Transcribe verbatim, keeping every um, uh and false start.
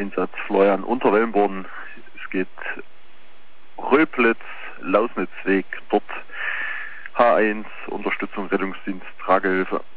Einsatz Florian Unterwelmborn. Es geht Röblitz, Lausnitzweg, dort H eins, Unterstützung Rettungsdienst, Tragehilfe.